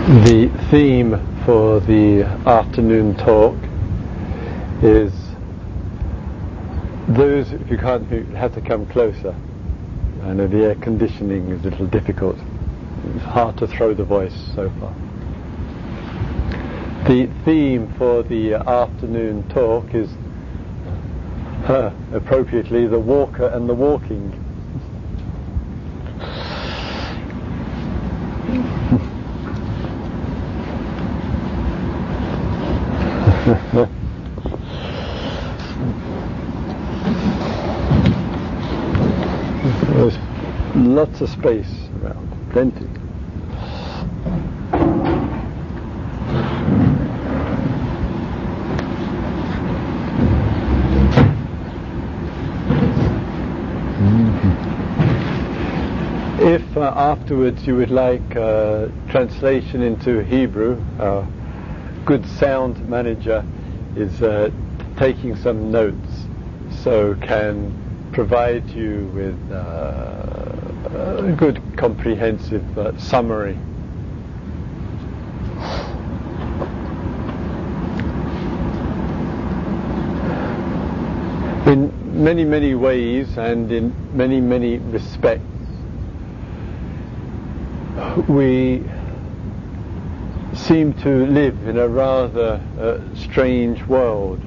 The theme for the afternoon talk is those, if you can't, you have to come closer. I know the air conditioning is a little difficult. It's hard to throw the voice so far. The theme for the afternoon talk is appropriately the walker and the walking. There's lots of space around, plenty. If afterwards you would like translation into Hebrew, our good sound manager is taking some notes, so can provide you with a good comprehensive summary. In many, many ways and in many, many respects, we seem to live in a rather strange world,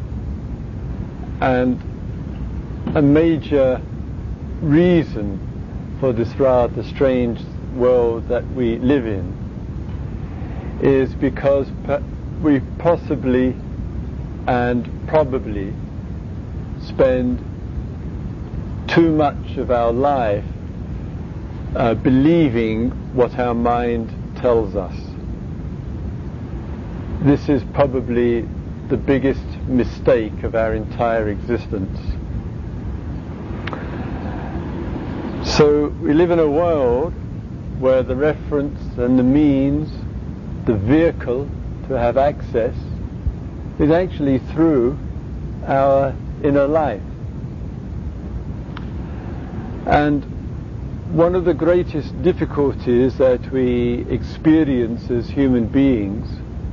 and a major reason for this rather strange world that we live in is because we possibly and probably spend too much of our life believing what our mind tells us. This is probably the biggest mistake of our entire existence. So we live in a world where the reference and the means, the vehicle to have access, is actually through our inner life. And one of the greatest difficulties that we experience as human beings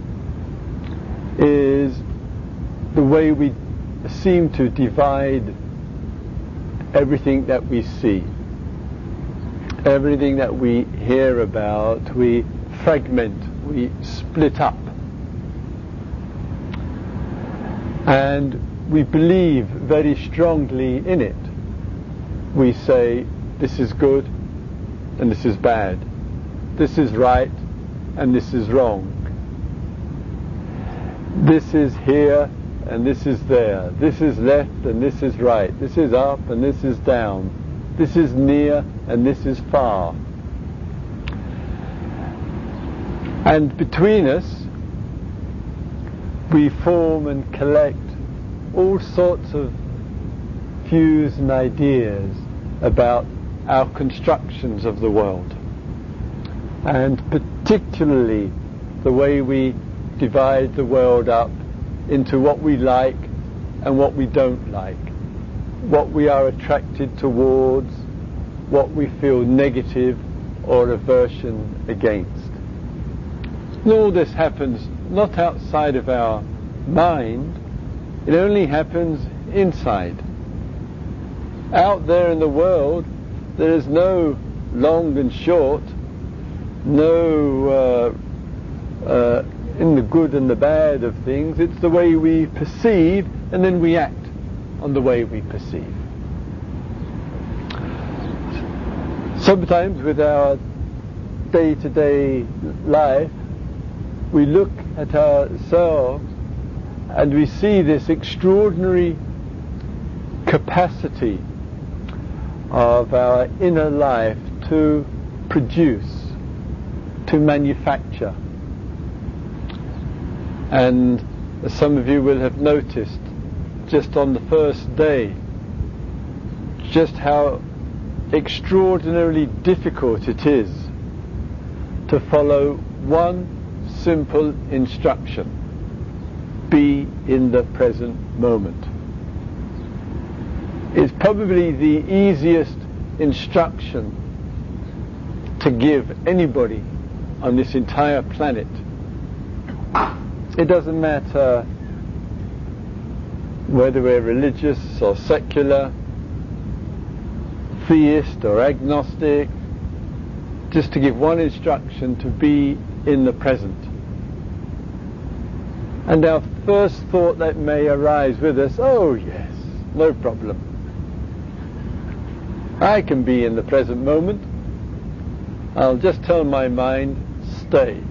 is the way we seem to divide everything that we see. Everything that we hear about, we fragment, we split up. And we believe very strongly in it. We say, this is good and this is bad. This is right and this is wrong. This is here and this is there. This is left and this is right. This is up and this is down. This is near and this is far. And between us, we form and collect all sorts of views and ideas about our constructions of the world. And particularly the way we divide the world up into what we like and what we don't like, what we are attracted towards, what we feel negative or aversion against. And all this happens not outside of our mind, it only happens inside. Out there in the world, there is no long and short, no in the good and the bad of things. It's the way we perceive, and then we act on the way we perceive. Sometimes with our day-to-day life, we look at ourselves and we see this extraordinary capacity of our inner life to produce, to manufacture. And as some of you will have noticed, just on the first day, just how extraordinarily difficult it is to follow one simple instruction: be in the present moment. It's probably the easiest instruction to give anybody on this entire planet. It doesn't matter whether we're religious or secular, theist or agnostic, just to give one instruction: to be in the present. And our first thought that may arise with us: oh yes, no problem, I can be in the present moment. I'll just tell my mind, stay,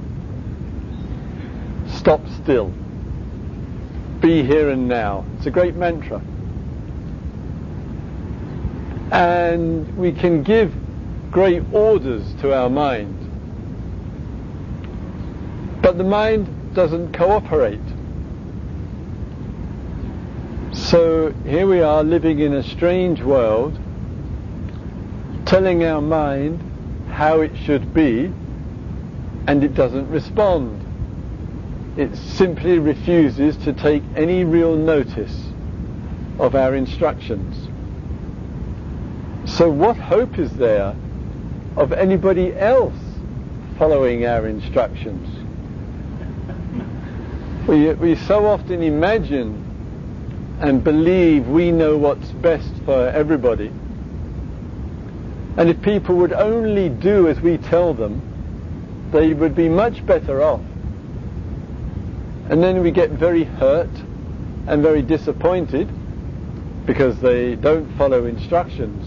stop still, be here and now. It's a great mantra. And we can give great orders to our mind, but the mind doesn't cooperate. So here we are living in a strange world, telling our mind how it should be, and it doesn't respond. It simply refuses to take any real notice of our instructions. So what hope is there of anybody else following our instructions? We so often imagine and believe we know what's best for everybody. And if people would only do as we tell them, they would be much better off. And then we get very hurt and very disappointed because they don't follow instructions.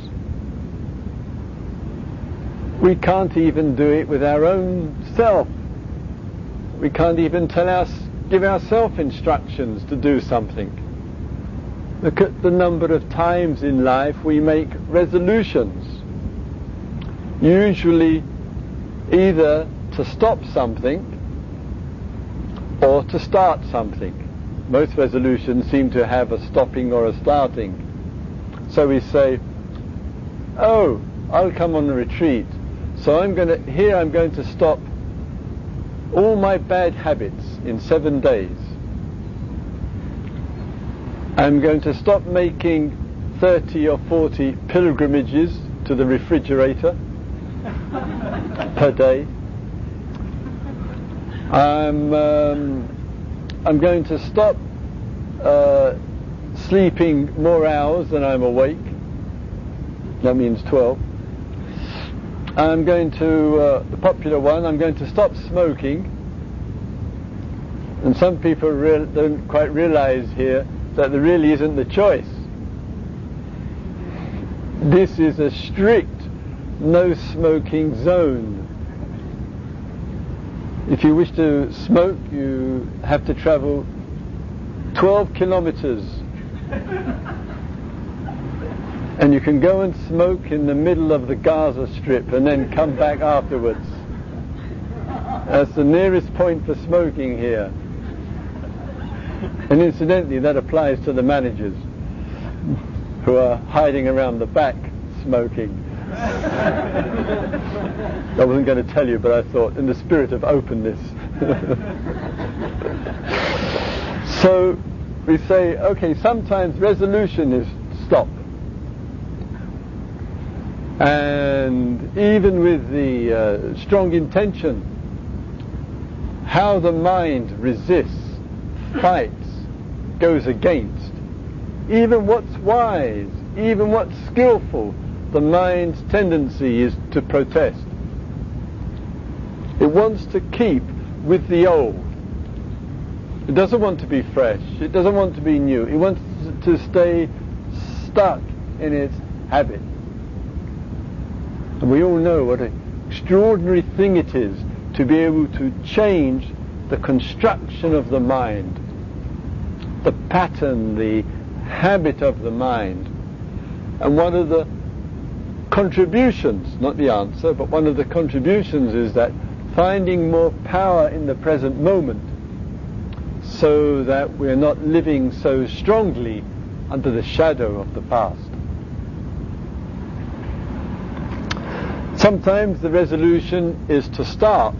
We can't even do it with our own self. We can't even give ourselves instructions to do something. Look at the number of times in life we make resolutions, usually either to stop something or to start something. Most resolutions seem to have a stopping or a starting. So we say, oh, I'll come on a retreat, so I'm going to stop all my bad habits in 7 days. I'm going to stop making 30 or 40 pilgrimages to the refrigerator per day. I'm going to stop sleeping more hours than I'm awake. That means 12. I'm going to, the popular one, I'm going to stop smoking. And some people don't quite realize here that there really isn't the choice. This is a strict no smoking zone. If you wish to smoke, you have to travel 12 kilometers. And you can go and smoke in the middle of the Gaza Strip and then come back afterwards. That's the nearest point for smoking here. And incidentally, that applies to the managers who are hiding around the back smoking. I wasn't going to tell you, but I thought, in the spirit of openness. So we say, okay, sometimes resolution is stop. And even with the strong intention, how the mind resists, fights, goes against, even what's wise, even what's skillful, the mind's tendency is to protest. It wants to keep with the old. It doesn't want to be fresh. It doesn't want to be new. It wants to stay stuck in its habit. And we all know what an extraordinary thing it is to be able to change the construction of the mind, the pattern, the habit of the mind. And one of the contributions, not the answer, but one of the contributions is that finding more power in the present moment so that we're not living so strongly under the shadow of the past. Sometimes the resolution is to start,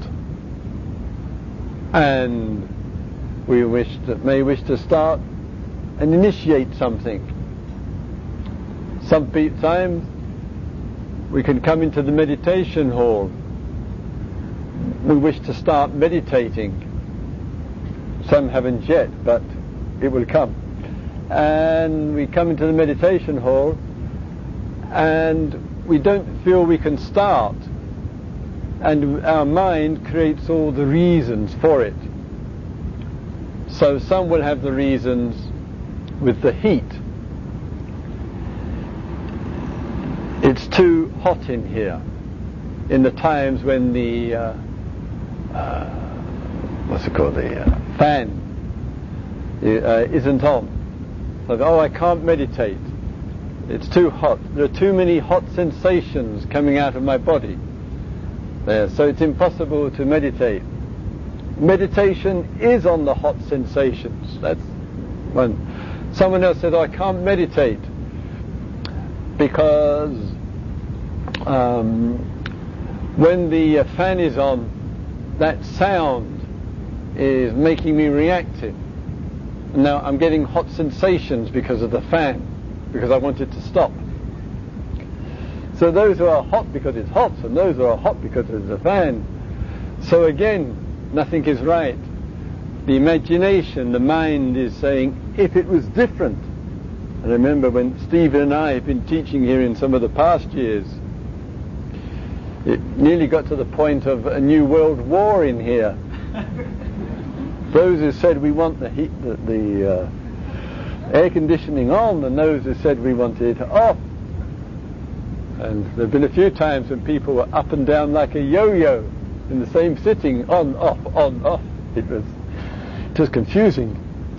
and we may wish to start and initiate something. Sometimes we can come into the meditation hall, we wish to start meditating. Some haven't yet, but it will come. And we come into the meditation hall and we don't feel we can start, and our mind creates all the reasons for it. So some will have the reasons with the heat. It's too hot in here in the times when the fan isn't on. So, I can't meditate. It's too hot. There are too many hot sensations coming out of my body. So it's impossible to meditate. Meditation is on the hot sensations. That's one. Someone else said, I can't meditate because when the fan is on, that sound is making me reactive. And now I'm getting hot sensations because of the fan, because I want it to stop. So those who are hot because it's hot, and those who are hot because it's a fan. So again, nothing is right. The imagination, the mind is saying, if it was different. I remember when Stephen and I have been teaching here in some of the past years, it nearly got to the point of a new world war in here. Those who said we want the heat, the air conditioning on, and those who said we want it off. And there have been a few times when people were up and down like a yo-yo in the same sitting, on, off, on, off. It was confusing.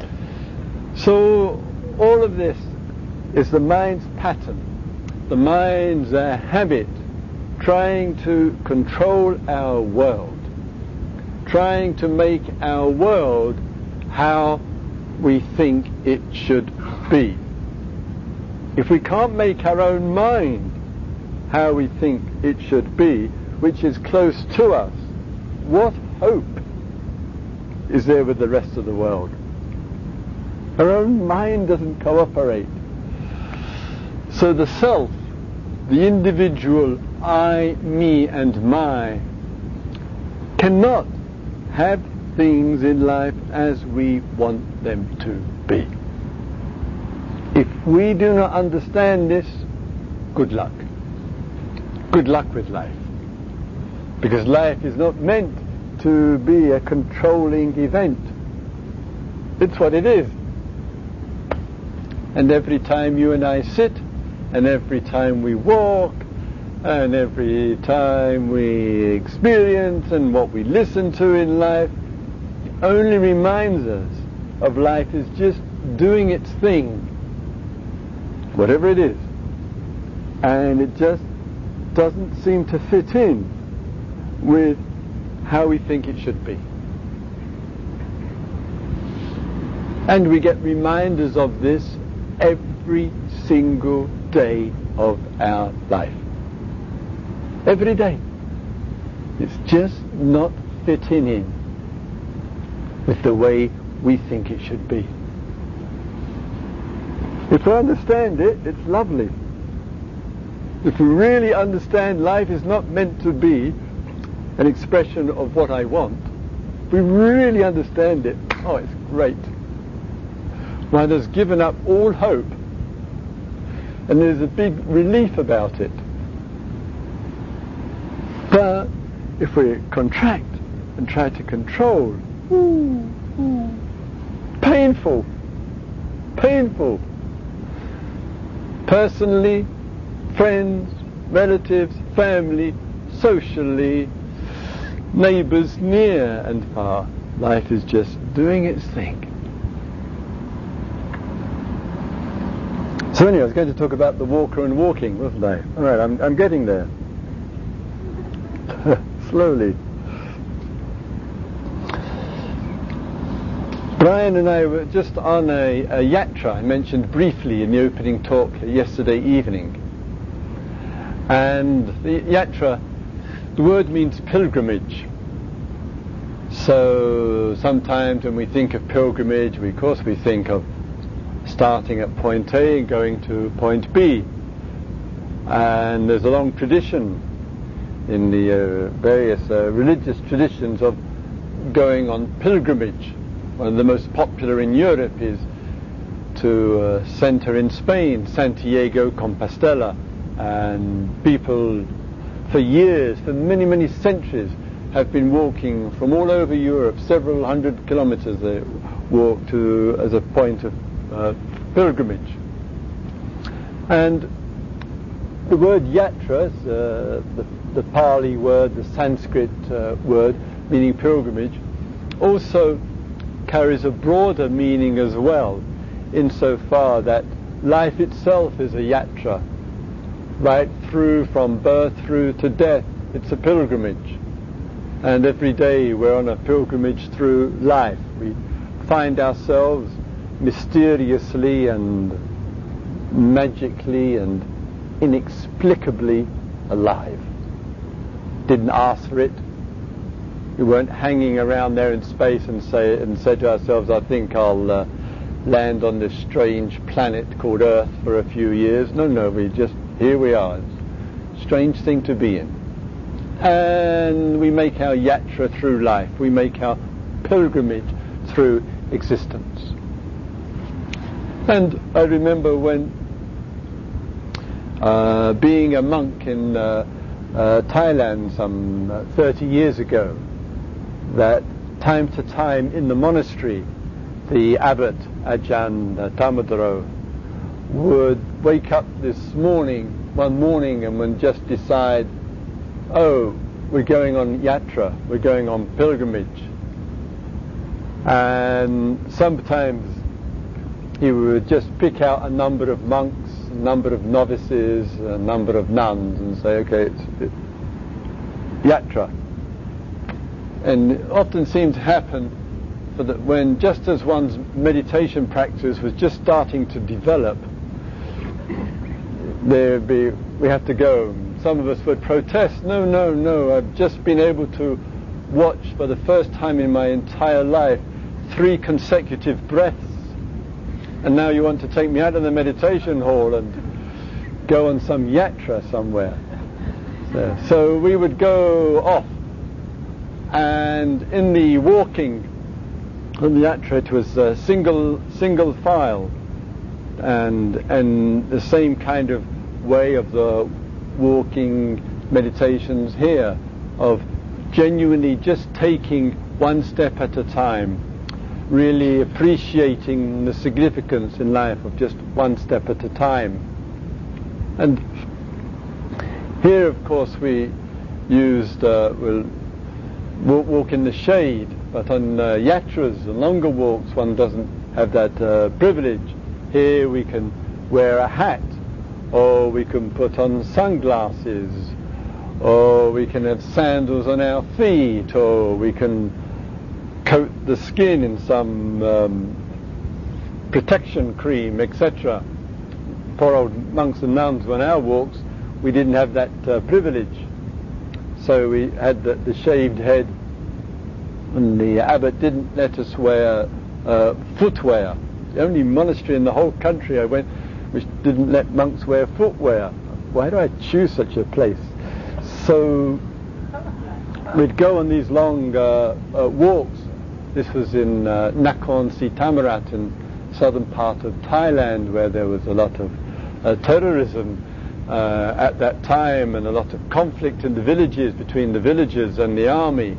So all of this is the mind's pattern, the mind's habit, trying to control our world, trying to make our world how we think it should be. If we can't make our own mind how we think it should be, which is close to us, what hope is there with the rest of the world? Our own mind doesn't cooperate. So the self, the individual I, me and my, cannot have things in life as we want them to be. If we do not understand this, good luck. Good luck with life. Because life is not meant to be a controlling event. It's what it is. And every time you and I sit, and every time we walk, and every time we experience and what we listen to in life, it only reminds us of life is just doing its thing, whatever it is. And it just doesn't seem to fit in with how we think it should be. And we get reminders of this every single day of our life. Every day. It's just not fitting in with the way we think it should be. If we understand it, it's lovely. If we really understand life is not meant to be an expression of what I want, if we really understand it, oh, it's great. One has given up all hope, and there's a big relief about it. But if we contract and try to control, painful. Personally, friends, relatives, family, socially, neighbours near and far. Life is just doing its thing. So anyway, I was going to talk about the walker and walking, wasn't I? All right, I'm getting there. Slowly. Brian and I were just on a yatra I mentioned briefly in the opening talk yesterday evening. And the yatra, the word means pilgrimage. So sometimes when we think of pilgrimage, of course we think of starting at point A and going to point B. And there's a long tradition in the various religious traditions of going on pilgrimage. One of the most popular in Europe is to a center in Spain, Santiago Compostela, and people for years, for many centuries, have been walking from all over Europe, several hundred kilometers they walk to as a point of pilgrimage. And the word yatra, the Pali word, the Sanskrit word meaning pilgrimage, also carries a broader meaning as well, insofar that life itself is a yatra, right through from birth through to death. It's a pilgrimage, and every day we're on a pilgrimage through life. We find ourselves mysteriously and magically and inexplicably alive. Didn't ask for it. We weren't hanging around there in space and said to ourselves, I think I'll land on this strange planet called Earth for a few years. No, here we are. It's a strange thing to be in. And we make our yatra through life. We make our pilgrimage through existence. And I remember when being a monk in Thailand some 30 years ago, that time to time in the monastery, the abbot Ajahn Thammadaro would wake up one morning and would just decide, oh, we're going on yatra, we're going on pilgrimage. And sometimes he would just pick out a number of monks, a number of novices, a number of nuns, and say, okay, it's yatra. And it often seemed to happen that when, just as one's meditation practice was just starting to develop, we have to go. Some of us would protest, no, I've just been able to watch for the first time in my entire life 3 consecutive breaths, and now you want to take me out of the meditation hall and go on some yatra somewhere. So we would go off, and in the walking on the yatra it was single file, and the same kind of way of the walking meditations here, of genuinely just taking one step at a time, really appreciating the significance in life of just one step at a time. And here, of course, we used we'll walk in the shade, but on yatras and longer walks one doesn't have that privilege. Here we can wear a hat, or we can put on sunglasses, or we can have sandals on our feet, or we can coat the skin in some protection cream, etc. Poor old monks and nuns, on our walks, we didn't have that privilege. So we had the shaved head, and the abbot didn't let us wear footwear. The only monastery in the whole country I went which didn't let monks wear footwear. Why do I choose such a place? So we'd go on these long walks. This was in Nakhon Si Thammarat, in southern part of Thailand, where there was a lot of terrorism at that time, and a lot of conflict in the villages, between the villagers and the army.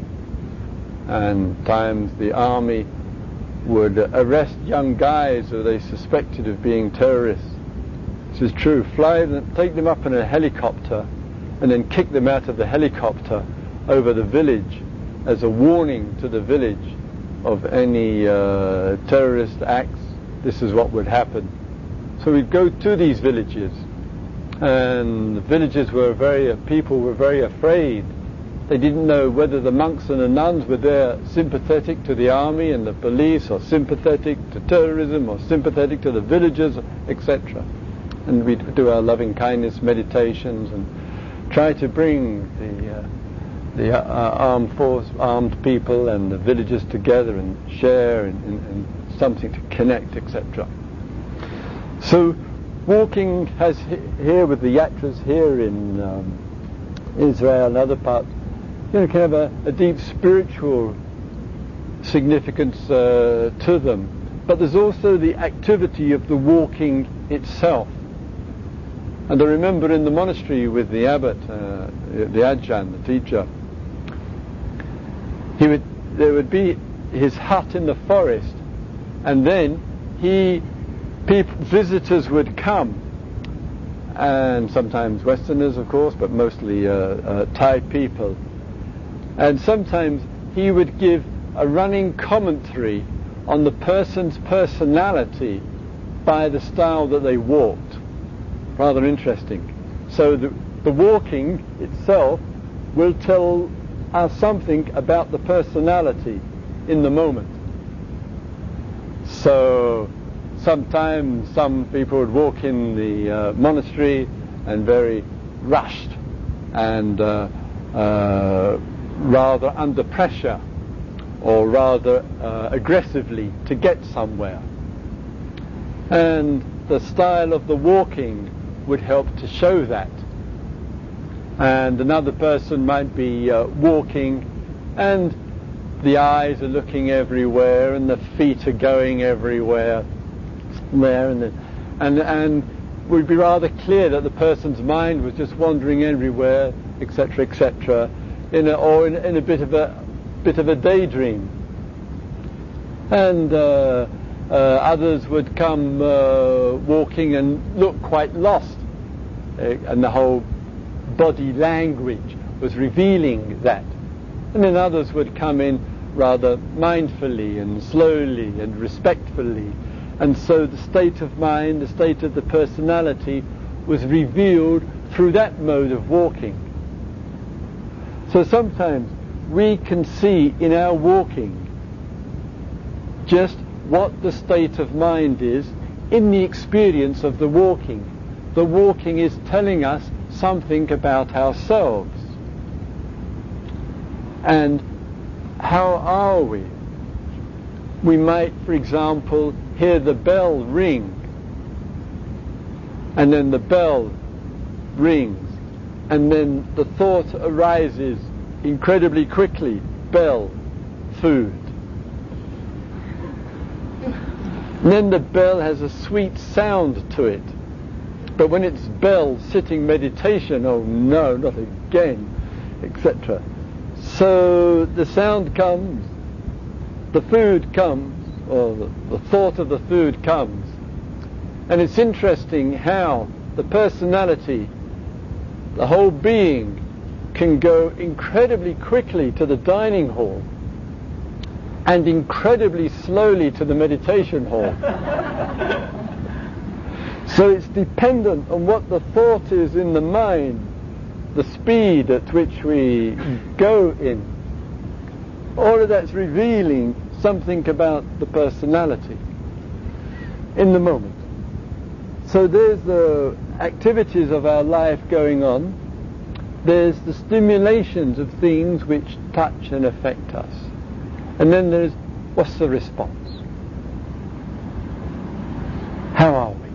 And times the army would arrest young guys who they suspected of being terrorists. This is true. Take them up in a helicopter and then kick them out of the helicopter over the village as a warning to the village of any terrorist acts. This is what would happen. So we'd go to these villages, and the villagers people were very afraid. They didn't know whether the monks and the nuns were there sympathetic to the army and the police, or sympathetic to terrorism, or sympathetic to the villagers, etc. And we'd do our loving kindness meditations and try to bring the armed people and the villagers together and share and something to connect, etc. So walking has here with the yatras here in Israel and other parts, can have a deep spiritual significance to them. But there's also the activity of the walking itself. And I remember in the monastery with the abbot, the Ajahn, the teacher, there would be his hut in the forest, and then visitors would come, and sometimes Westerners, of course, but mostly Thai people. And sometimes he would give a running commentary on the person's personality by the style that they walked. Rather interesting. So the walking itself will tell us something about the personality in the moment. So sometimes some people would walk in the monastery and very rushed and rather under pressure, or rather aggressively to get somewhere. And the style of the walking would help to show that. And another person might be walking, and the eyes are looking everywhere, and the feet are going everywhere, there and would be rather clear that the person's mind was just wandering everywhere, etc., etc., in a bit of a daydream. And others would come walking and look quite lost, and the whole body language was revealing that. And then others would come in rather mindfully and slowly and respectfully, and so the state of mind, the state of the personality was revealed through that mode of walking. So sometimes we can see in our walking just what the state of mind is in the experience of the walking. The walking is telling us something about ourselves. And how are we? We might, for example, hear the bell ring, and then the bell rings, and then the thought arises incredibly quickly: bell, food. And then the bell has a sweet sound to it, but when it's bell sitting meditation, oh no, not again, etc. So the sound comes, the food comes, or the thought of the food comes. And it's interesting how the personality, the whole being, can go incredibly quickly to the dining hall and incredibly slowly to the meditation hall. So it's dependent on what the thought is in the mind, the speed at which we go in. All of that's revealing something about the personality in the moment. So there's the activities of our life going on. There's the stimulations of things which touch and affect us. And then there's, what's the response? How are we?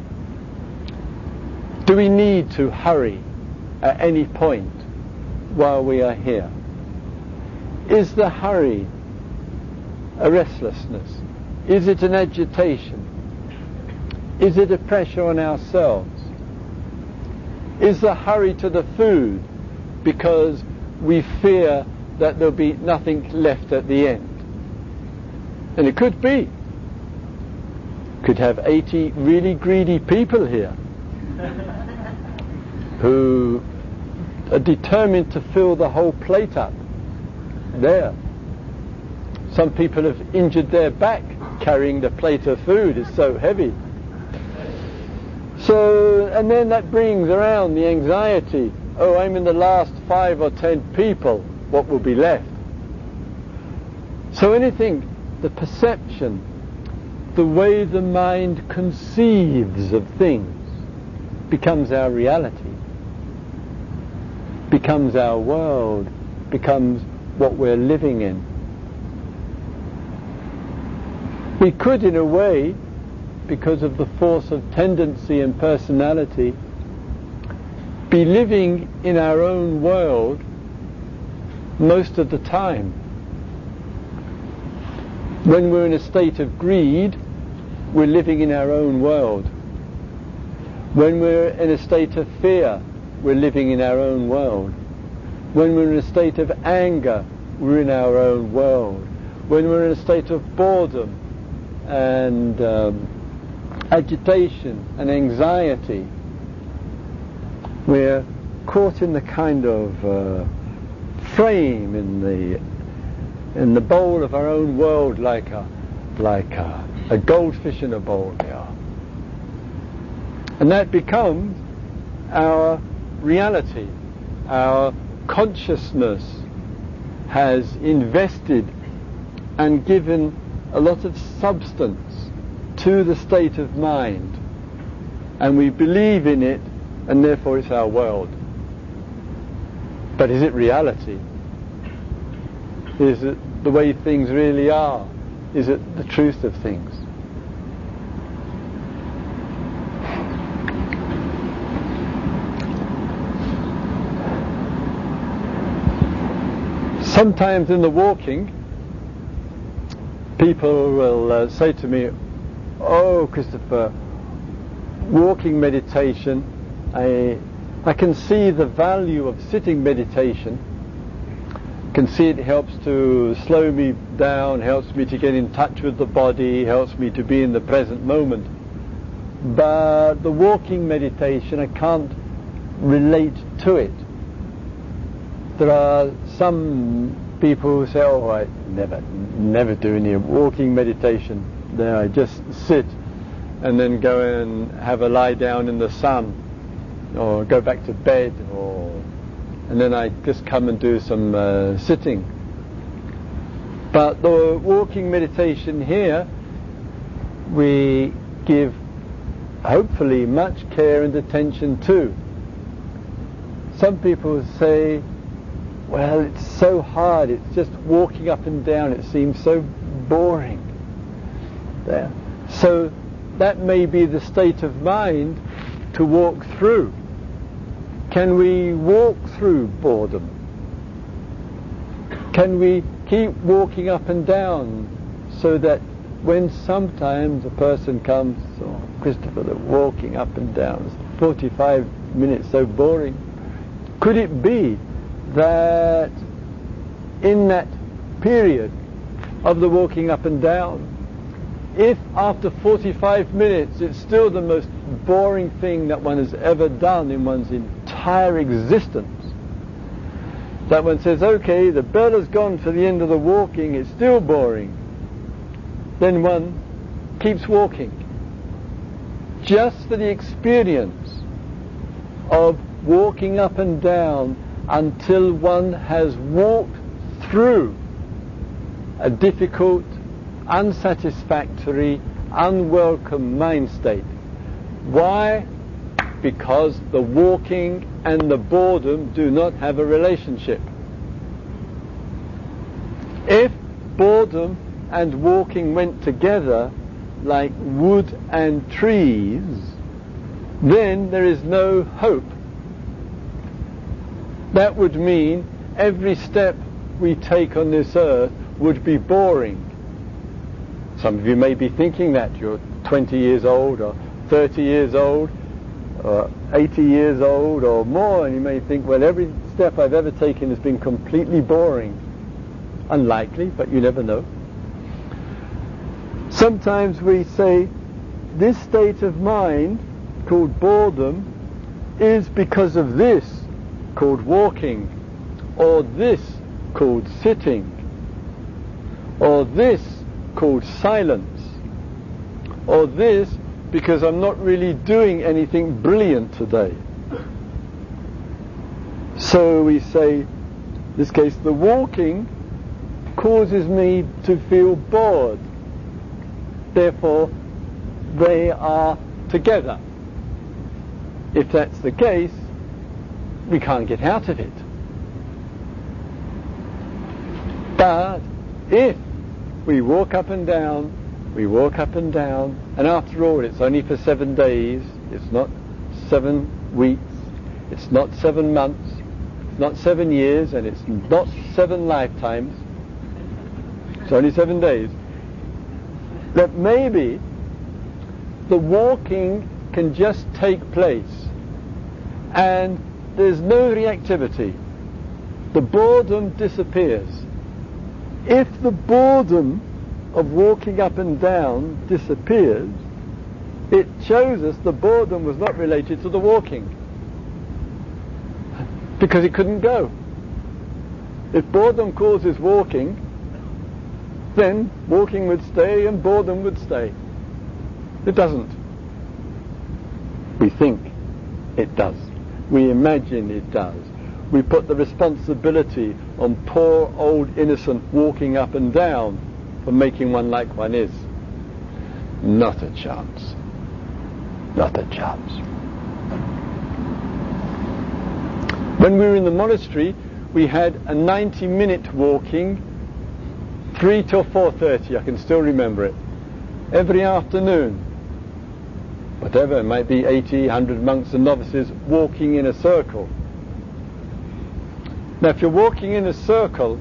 Do we need to hurry at any point while we are here? Is the hurry a restlessness? Is it an agitation? Is it a pressure on ourselves? Is the hurry to the food because we fear that there'll be nothing left at the end? And it could be. Could have 80 really greedy people here who are determined to fill the whole plate up there. Some people have injured their back carrying the plate of food, it's so heavy. So, and then that brings around the anxiety. Oh, I'm in the last 5 or 10 people, what will be left? So anything, the perception, the way the mind conceives of things becomes our reality, becomes our world, becomes what we're living in. We could, in a way, because of the force of tendency and personality, be living in our own world most of the time. When we're in a state of greed, we're living in our own world. When we're in a state of fear, we're living in our own world. When we're in a state of anger, we're in our own world. When we're in a state of boredom and agitation and anxiety, we're caught in the kind of frame in the bowl of our own world, like a goldfish in a bowl. We are, and that becomes our reality. Our consciousness has invested and given a lot of substance to the state of mind, and we believe in it, and therefore it's our world. But is it reality? Is it the way things really are? Is it the truth of things? Sometimes in the walking, people will say to me, "Oh, Christopher, walking meditation, I can see the value of sitting meditation. Can see it helps to slow me down, helps me to get in touch with the body, helps me to be in the present moment. But the walking meditation, I can't relate to it." There are some people who say, "Oh, I never do any walking meditation. There I just sit and then go and have a lie down in the sun, or go back to bed, and then I just come and do some sitting." But the walking meditation here, we give hopefully much care and attention to. Some people say, "Well, it's so hard, it's just walking up and down, it seems so boring." There. So that may be the state of mind to walk through. Can we walk through boredom? Can we keep walking up and down so that when sometimes a person comes, "Oh, Christopher, the walking up and down, 45 minutes, so boring." Could it be that in that period of the walking up and down, if after 45 minutes it's still the most boring thing that one has ever done in one's entire existence, that one says, "Okay, the bell has gone for the end of the walking, it's still boring," then one keeps walking just for the experience of walking up and down until one has walked through a difficult, unsatisfactory, unwelcome mind state. Why? Because the walking and the boredom do not have a relationship. If boredom and walking went together like wood and trees, then there is no hope. That would mean every step we take on this earth would be boring. Some of you may be thinking that. You're 20 years old or 30 years old or 80 years old or more, and you may think, "Well, every step I've ever taken has been completely boring." Unlikely, but you never know. Sometimes we say this state of mind called boredom is because of this called walking, or this called sitting, or this called silence, or this because I'm not really doing anything brilliant today. So we say, in this case, the walking causes me to feel bored. Therefore, they are together. If that's the case, we can't get out of it. But if we walk up and down, and after all it's only for 7 days, it's not 7 weeks, it's not 7 months, it's not 7 years, and it's not 7 lifetimes. It's only 7 days. That maybe the walking can just take place and there's no reactivity. The boredom disappears. If the boredom of walking up and down disappears, it shows us the boredom was not related to the walking, because it couldn't go. If boredom causes walking, then walking would stay and boredom would stay. It doesn't. We think it does. We imagine it does. We put the responsibility on poor old innocent walking up and down for making one like one is. Not a chance. Not a chance. When we were in the monastery, we had a 90-minute walking, 3 till 4:30, I can still remember it, every afternoon. Whatever, it might be 80, 100 monks and novices walking in a circle. Now if you're walking in a circle,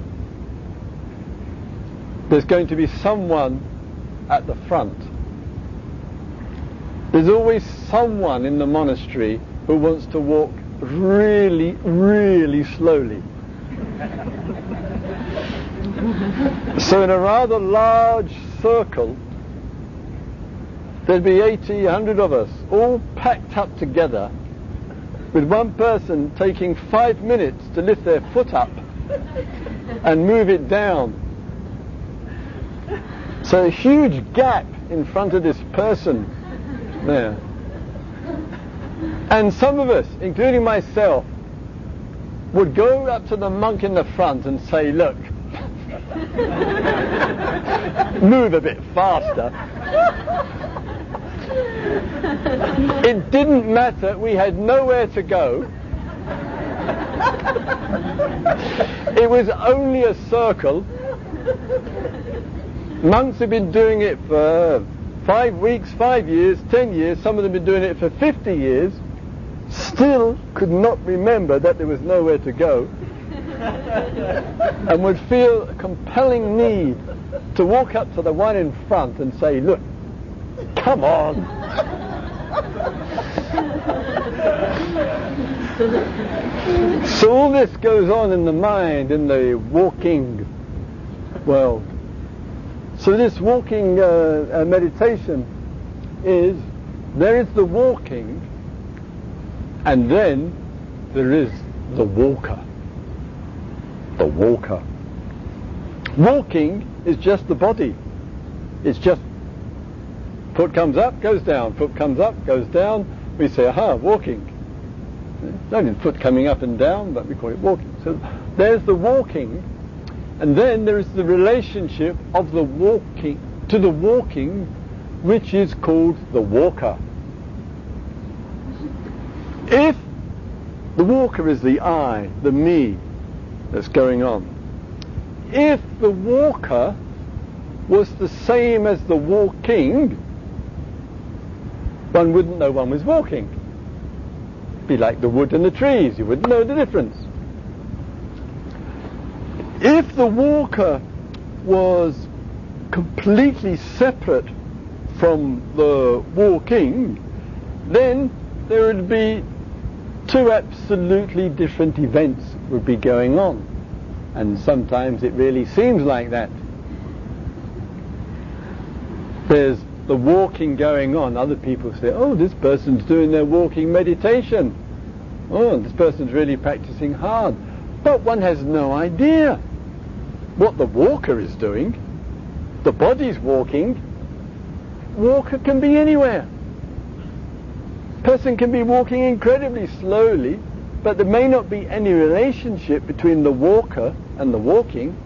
there's going to be someone at the front. There's always someone in the monastery who wants to walk really, really slowly. So in a rather large circle, there'd be 80, 100 of us, all packed up together, with one person taking 5 minutes to lift their foot up and move it down. So a huge gap in front of this person there. And some of us, including myself, would go up to the monk in the front and say, look, move a bit faster. It didn't matter, we had nowhere to go. It was only a circle. Monks have been doing it for 5 weeks, 5 years, 10 years, some of them have been doing it for 50 years, still could not remember that there was nowhere to go, and would feel a compelling need to walk up to the one in front and say, look, come on. So all this goes on in the mind, in the walking world. So this walking meditation is, there is the walking, and then there is the walker. The walker. Walking is just the body. It's just foot comes up, goes down, foot comes up, goes down. We say, aha, walking. It's only foot coming up and down, but we call it walking. So there's the walking, and then there is the relationship of the walking to the walking, which is called the walker. If the walker is the I, the me that's going on, if the walker was the same as the walking, one wouldn't know one was walking. It'd be like the wood and the trees, you wouldn't know the difference. If the walker was completely separate from the walking, then there would be 2 absolutely different events would be going on. And sometimes it really seems like that. There's the walking going on. Other people say, oh, this person's doing their walking meditation. Oh, this person's really practicing hard. But one has no idea what the walker is doing. The body's walking. Walker can be anywhere. Person can be walking incredibly slowly, but there may not be any relationship between the walker and the walking,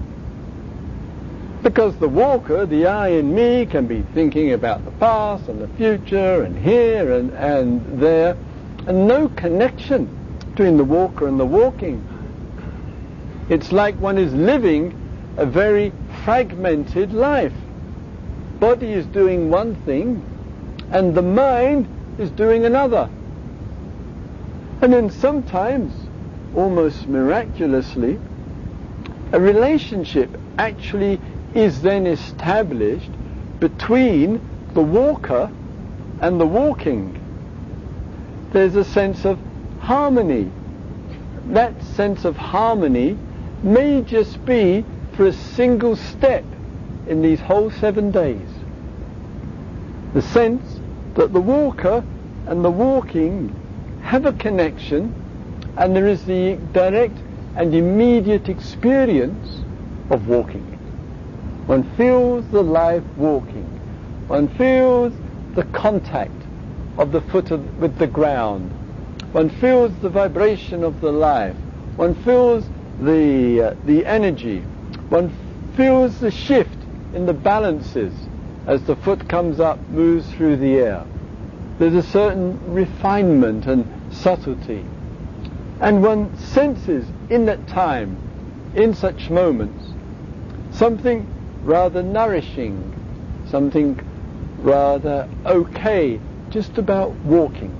because the walker, the I in me, can be thinking about the past and the future and here and there, and no connection between the walker and the walking. It's like one is living a very fragmented life. Body is doing one thing and the mind is doing another. And then sometimes, almost miraculously, a relationship actually is then established between the walker and the walking. There's a sense of harmony. That sense of harmony may just be for a single step in these whole 7 days. The sense that the walker and the walking have a connection, and there is the direct and immediate experience of walking. One feels the life walking. One feels the contact of the foot with the ground. One feels the vibration of the life. One feels the energy. One feels the shift in the balances as the foot comes up, moves through the air. There's a certain refinement and subtlety. And one senses in that time, in such moments, something rather nourishing, something rather okay, just about walking.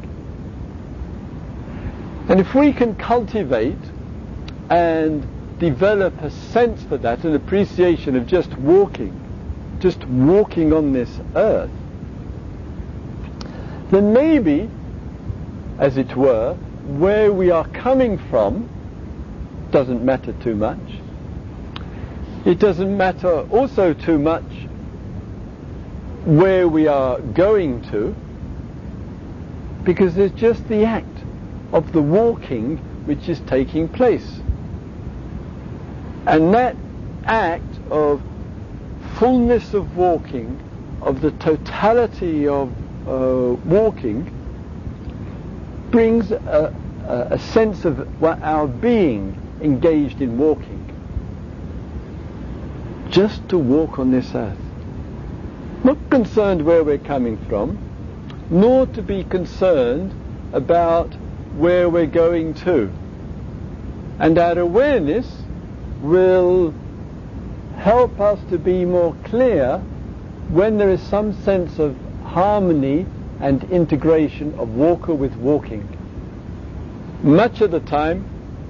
And if we can cultivate and develop a sense for that, an appreciation of just walking on this earth, then maybe, as it were, where we are coming from doesn't matter too much. It doesn't matter also too much where we are going to, because there's just the act of the walking which is taking place. And that act of fullness of walking, of the totality of walking, brings a sense of our being engaged in walking. Just to walk on this earth. Not concerned where we're coming from, nor to be concerned about where we're going to. And our awareness will help us to be more clear when there is some sense of harmony and integration of walker with walking. Much of the time,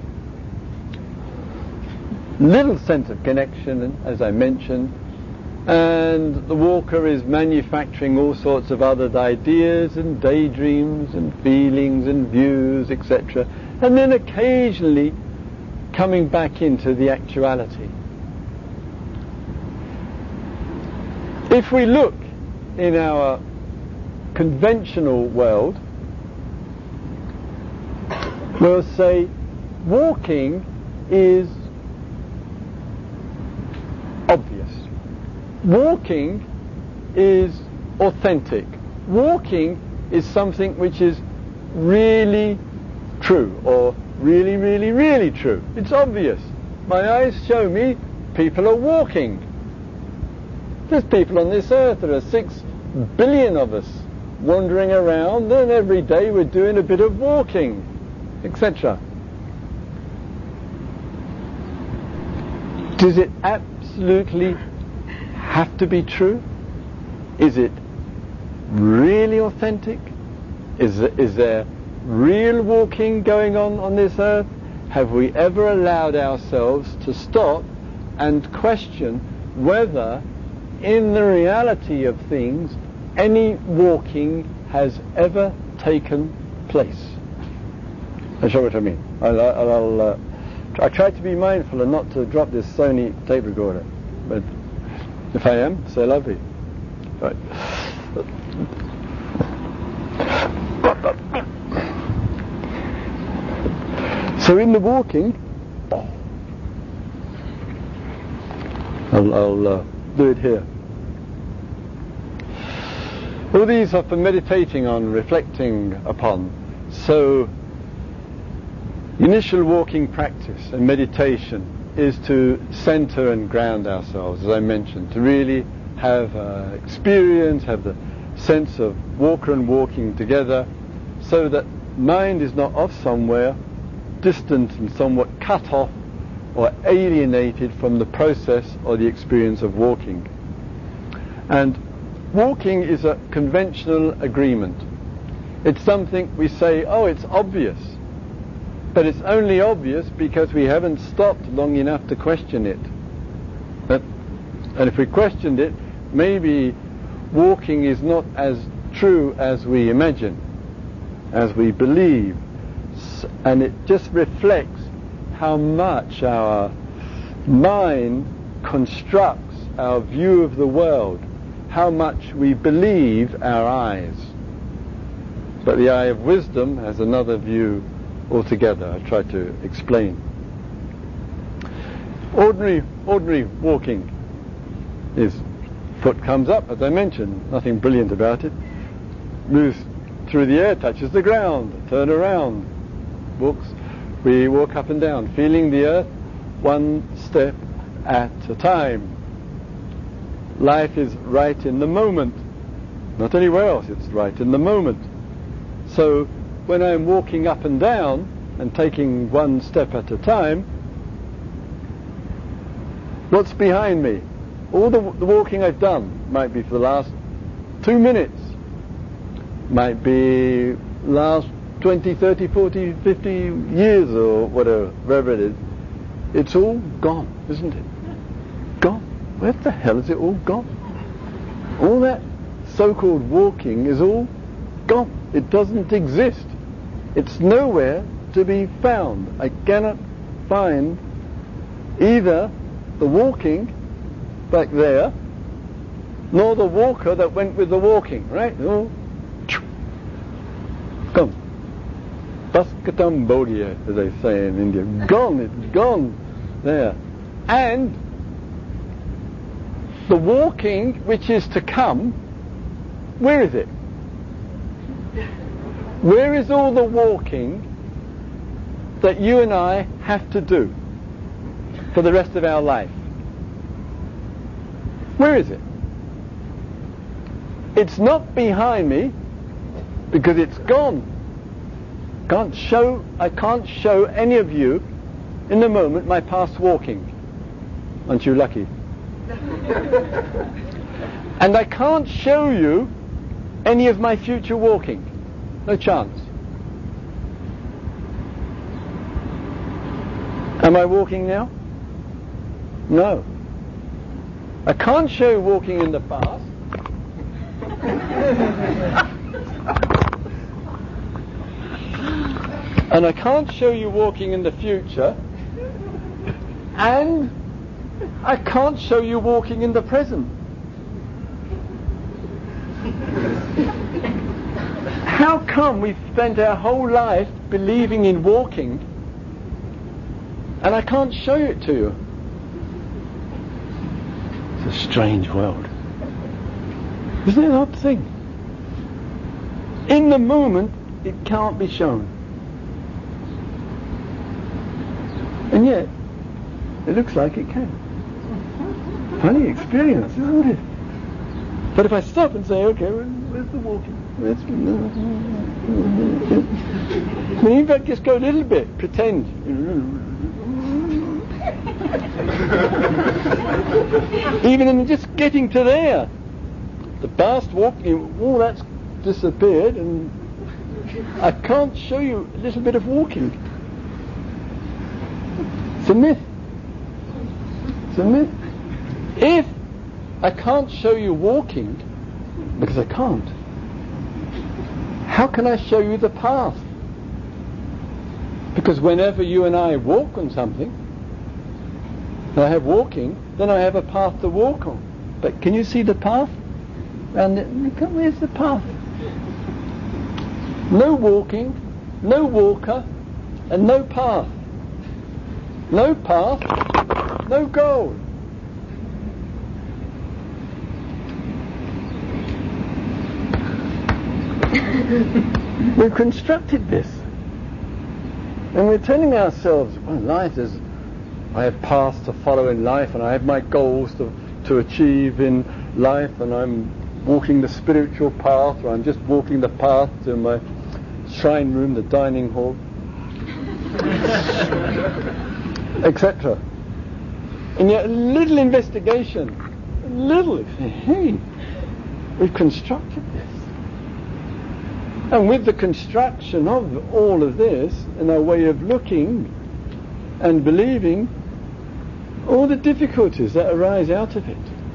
little sense of connection, as I mentioned, and the walker is manufacturing all sorts of other ideas and daydreams and feelings and views, etc., and then occasionally coming back into the actuality. If we look in our conventional world, we'll say walking is obvious. Walking is authentic. Walking is something which is really true, or really, really, really true. It's obvious. My eyes show me people are walking. There's people on this earth. There are 6 billion of us wandering around, and every day we're doing a bit of walking, etc. Does it absolutely have to be true? Is it really authentic? Is there real walking going on this earth? Have we ever allowed ourselves to stop and question whether in the reality of things any walking has ever taken place? I'll show what I mean. I try to be mindful and not to drop this Sony tape recorder, but if I am, say lovely. Right. So in the walking, I'll do it here. All these are for meditating on, reflecting upon. So initial walking practice and meditation is to center and ground ourselves, as I mentioned, to really have experience, have the sense of walker and walking together, so that mind is not off somewhere, distant and somewhat cut off or alienated from the process or the experience of walking. And walking is a conventional agreement. It's something we say, oh, it's obvious. But it's only obvious because we haven't stopped long enough to question it. And if we questioned it, maybe walking is not as true as we imagine, as we believe. And it just reflects how much our mind constructs our view of the world, how much we believe our eyes. But the eye of wisdom has another view altogether. I try to explain. Ordinary walking is foot comes up, as I mentioned, nothing brilliant about it. Moves through the air, touches the ground, turn around, walks. We walk up and down, feeling the earth one step at a time. Life is right in the moment, not anywhere else, it's right in the moment. So when I'm walking up and down and taking one step at a time, what's behind me? All the walking I've done might be for the last 2 minutes, might be last 20, 30, 40, 50 years or whatever it is. It's all gone, isn't it? Gone. Where the hell is it all gone? All that so-called walking is all gone. It doesn't exist. It's nowhere to be found. I cannot find either the walking back there, nor the walker that went with the walking, right? Oh, gone. Baskatambodia, as they say in India. Gone, it's gone there. And the walking which is to come, where is it? Where is all the walking that you and I have to do for the rest of our life? Where is it? It's not behind me because it's gone. I can't show any of you in the moment my past walking. Aren't you lucky? And I can't show you any of my future walking. No chance. Am I walking now? No. I can't show you walking in the past. And I can't show you walking in the future. And I can't show you walking in the present. How come we've spent our whole life believing in walking and I can't show it to you? It's a strange world. Isn't it an odd thing? In the moment, it can't be shown. And yet, it looks like it can. Funny experience, isn't it? But if I stop and say, okay, where's the walking? I mean, if I just go a little bit, pretend. Even in just getting to there, the past walking, all that's disappeared, and I can't show you a little bit of walking. It's a myth. It's a myth. If I can't show you walking, because I can't, how can I show you the path? Because whenever you and I walk on something, and I have walking, then I have a path to walk on. But can you see the path? And where's the path? No walking, no walker, and no path. No path, no goal. We've constructed this. And we're telling ourselves, well, life is, I have paths to follow in life, and I have my goals to achieve in life, and I'm walking the spiritual path, or I'm just walking the path to my shrine room, the dining hall, etc. And yet a little investigation, hey, we've constructed this. And with the construction of all of this and our way of looking and believing, all the difficulties that arise out of it.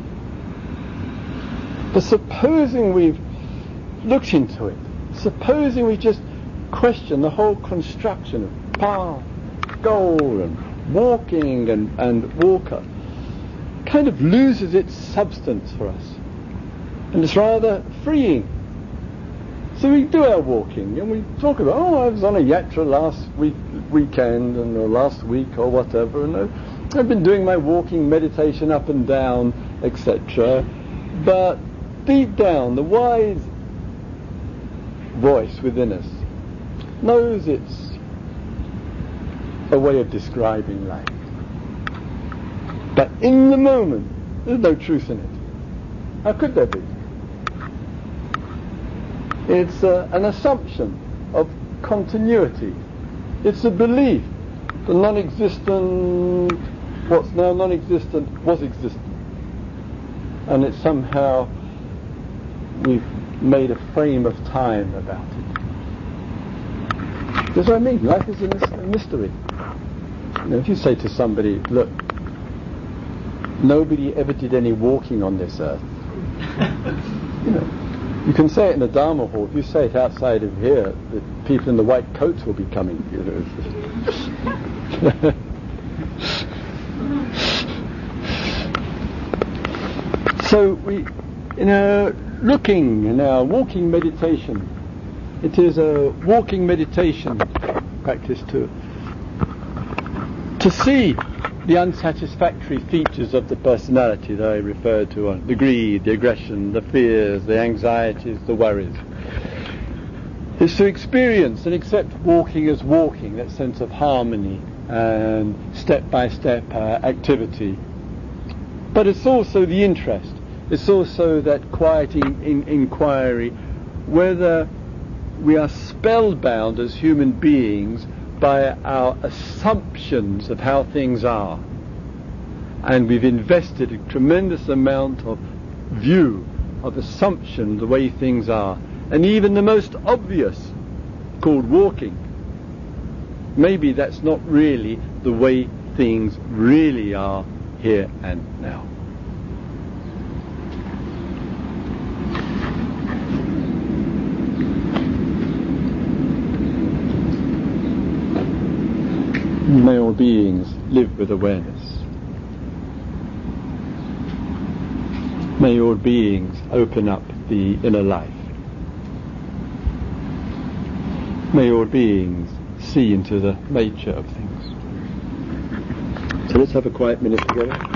But supposing we've looked into it, supposing we just question the whole construction of path, goal and walking and walker, kind of loses its substance for us. And it's rather freeing. So we do our walking and we talk about, I was on a yatra last weekend or last week or whatever, and I've been doing my walking meditation up and down, etc. But deep down, the wise voice within us knows it's a way of describing life. But in the moment, there's no truth in it. How could there be? It's an assumption of continuity. It's a belief. The non-existent, what's now non-existent, was existent. And it's somehow, we've made a frame of time about it. That's what I mean. Life is a mystery. If you say to somebody, look, nobody ever did any walking on this earth. You can say it in the Dharma hall. If you say it outside of here, the people in the white coats will be coming. So we, in our looking, in our walking meditation, it is a walking meditation practice to see the unsatisfactory features of the personality that I referred to, the greed, the aggression, the fears, the anxieties, the worries. Is to experience and accept walking as walking, that sense of harmony and step-by-step activity. But it's also the interest. It's also that quiet inquiry whether we are spellbound as human beings by our assumptions of how things are, and we've invested a tremendous amount of view, of assumption, the way things are, and even the most obvious, called walking, maybe that's not really the way things really are here and now. May all beings live with awareness. May all beings open up the inner life. May all beings see into the nature of things. So let's have a quiet minute together.